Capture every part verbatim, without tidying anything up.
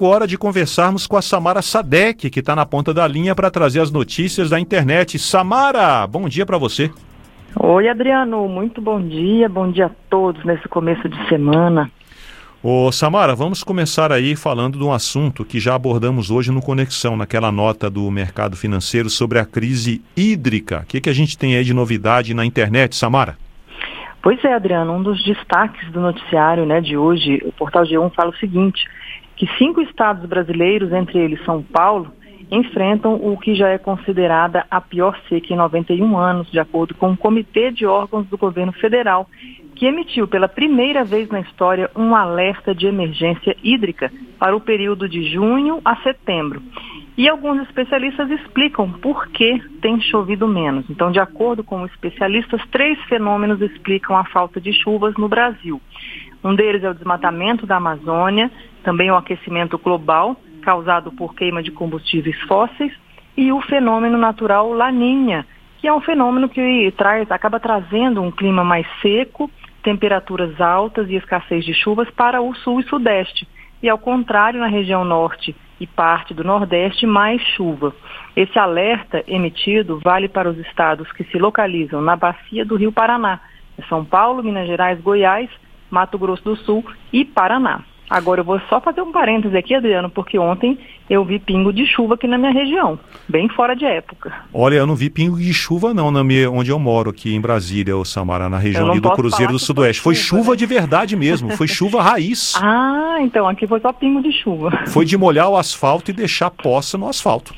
hora de conversarmos com a Samara Sadek, que está na ponta da linha para trazer as notícias da internet. Samara, bom dia para você. Oi, Adriano, muito bom dia, bom dia a todos nesse começo de semana. Ô Samara, vamos começar aí falando de um assunto que já abordamos hoje no Conexão, naquela nota do mercado financeiro sobre a crise hídrica. O que, que a gente tem aí de novidade na internet, Samara? Pois é, Adriano, um dos destaques do noticiário, né, de hoje, o Portal G um fala o seguinte, que cinco estados brasileiros, entre eles São Paulo, enfrentam o que já é considerada a pior seca em noventa e um anos, de acordo com o Comitê de Órgãos do Governo Federal, que emitiu pela primeira vez na história um alerta de emergência hídrica para o período de junho a setembro. E alguns especialistas explicam por que tem chovido menos. Então, de acordo com os especialistas, três fenômenos explicam a falta de chuvas no Brasil. Um deles é o desmatamento da Amazônia, também o aquecimento global, causado por queima de combustíveis fósseis, e o fenômeno natural Laninha, que é um fenômeno que traz, acaba trazendo um clima mais seco, temperaturas altas e escassez de chuvas para o sul e sudeste. E ao contrário, na região norte e parte do nordeste, mais chuva. Esse alerta emitido vale para os estados que se localizam na bacia do Rio Paraná, São Paulo, Minas Gerais, Goiás, Mato Grosso do Sul e Paraná. Agora eu vou só fazer um parêntese aqui, Adriano, porque ontem eu vi pingo de chuva aqui na minha região, bem fora de época. Olha, eu não vi pingo de chuva não, na minha, onde eu moro, aqui em Brasília, ô Samara, na região ali do Cruzeiro do Sudoeste. Foi chuva, né? De verdade mesmo, foi chuva raiz. Ah, então aqui foi só pingo de chuva. Foi de molhar o asfalto e deixar poça no asfalto.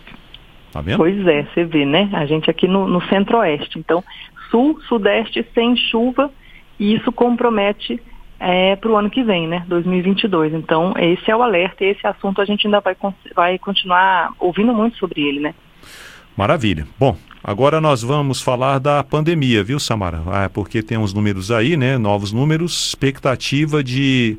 Tá vendo? Pois é, você vê, né? A gente aqui no, no centro-oeste. Então, sul, sudeste sem chuva, e isso compromete é, para o ano que vem, né? dois mil e vinte e dois. Então, esse é o alerta, e esse assunto a gente ainda vai, vai continuar ouvindo muito sobre ele, né? Maravilha. Bom, agora nós vamos falar da pandemia, viu, Samara? Ah, porque tem uns números aí, né? Novos números, expectativa de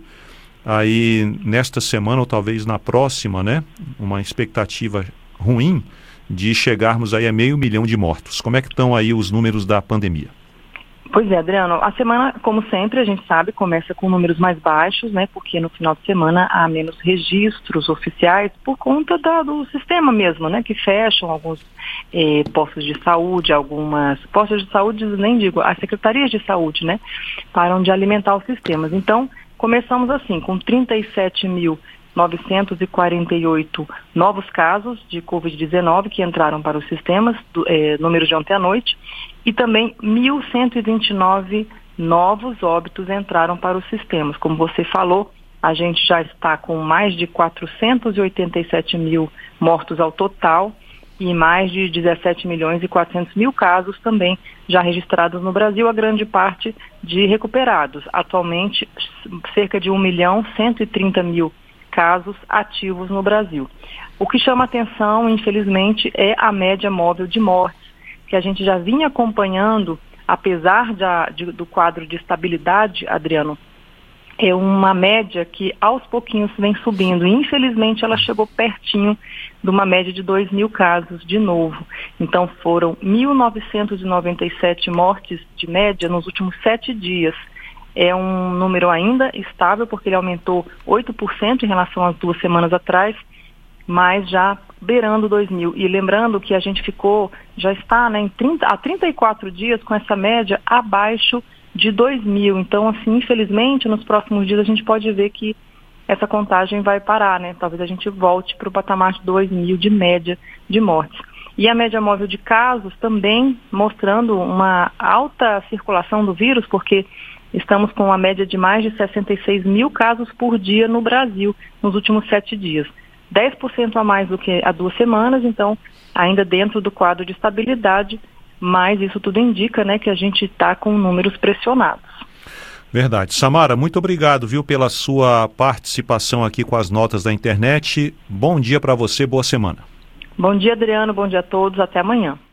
aí nesta semana ou talvez na próxima, né? Uma expectativa ruim de chegarmos aí a meio milhão de mortos. Como é que estão aí os números da pandemia? Pois é, Adriano, a semana, como sempre, a gente sabe, começa com números mais baixos, né, porque no final de semana há menos registros oficiais por conta da, do sistema mesmo, né, que fecham alguns eh, postos de saúde, algumas postos de saúde, nem digo, as secretarias de saúde, né, param de alimentar os sistemas. Então, começamos assim, com trinta e sete mil novecentos e quarenta e oito novos casos de covid dezenove que entraram para os sistemas, do, eh, números de ontem à noite, e também mil cento e vinte e nove novos óbitos entraram para os sistemas. Como você falou, a gente já está com mais de quatrocentos e oitenta e sete mil mortos ao total e mais de dezessete milhões e quatrocentos mil casos também já registrados no Brasil, a grande parte de recuperados. Atualmente, cerca de um milhão cento e trinta mil casos ativos no Brasil. O que chama atenção, infelizmente, é a média móvel de mortes, que a gente já vinha acompanhando, apesar de, de, do quadro de estabilidade, Adriano, é uma média que aos pouquinhos vem subindo. E, infelizmente, ela chegou pertinho de uma média de dois mil casos de novo. Então, foram mil novecentos e noventa e sete mortes de média nos últimos sete dias. É um número ainda estável, porque ele aumentou oito por cento em relação às duas semanas atrás, mas já beirando dois mil. E lembrando que a gente ficou, já está, né, em trinta, há trinta e quatro dias com essa média abaixo de dois mil. Então, assim, infelizmente, nos próximos dias a gente pode ver que essa contagem vai parar, né? Talvez a gente volte para o patamar de dois mil de média de mortes. E a média móvel de casos também mostrando uma alta circulação do vírus, porque estamos com uma média de mais de sessenta e seis mil casos por dia no Brasil nos últimos sete dias. dez por cento a mais do que há duas semanas, então ainda dentro do quadro de estabilidade, mas isso tudo indica, né, que a gente está com números pressionados. Verdade. Samara, muito obrigado, viu, pela sua participação aqui com as notas da internet. Bom dia para você, boa semana. Bom dia, Adriano, bom dia a todos, até amanhã.